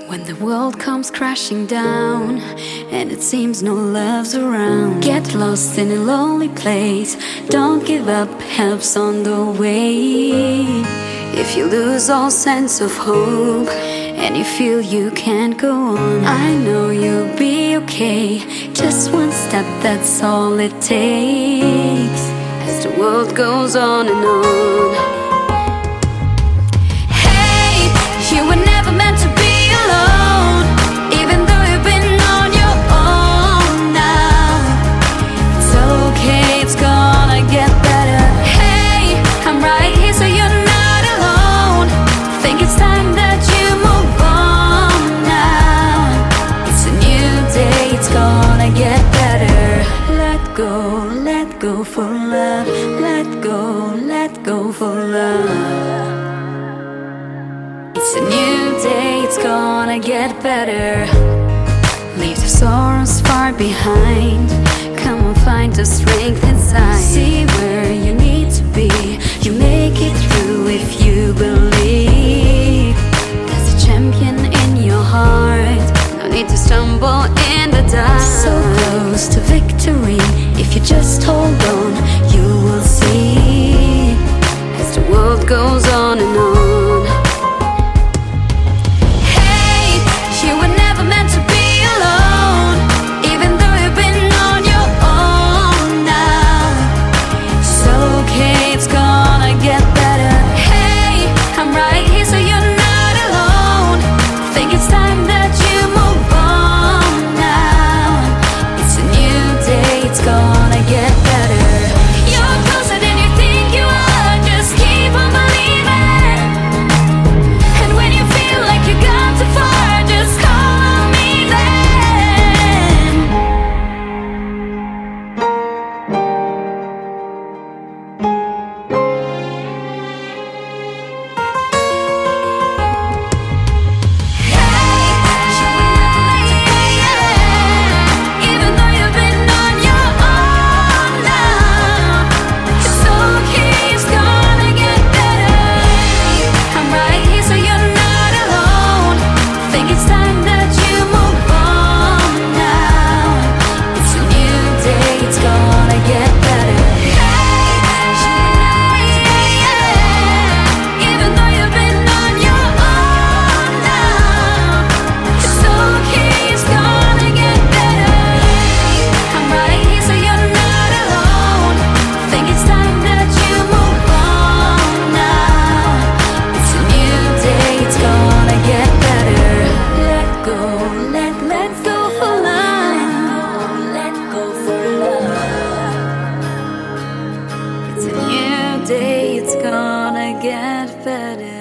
When the world comes crashing down and it seems no love's around, get lost in a lonely place. Don't give up, help's on the way. If you lose all sense of hope and you feel you can't go on, I know you'll be okay. Just one step, that's all it takes. As the world goes on and on. Hey, you were never meant to be alone, even though you've been on your own now. It's okay, it's gonna get better. Hey, I'm right here so you're not alone. Think it's time that you move on now. It's a new day, it's gonna get better. Let go for love. Let go for love. It's a new day, it's gonna get better. Leave the sorrows far behind. Come and find the strength inside. See where you need to be. You make it through if you believe. There's a champion in your heart. No need to stumble in the dark. So close to victory. If you just hold on, you will see. As the world goes on and on. It's gonna get better.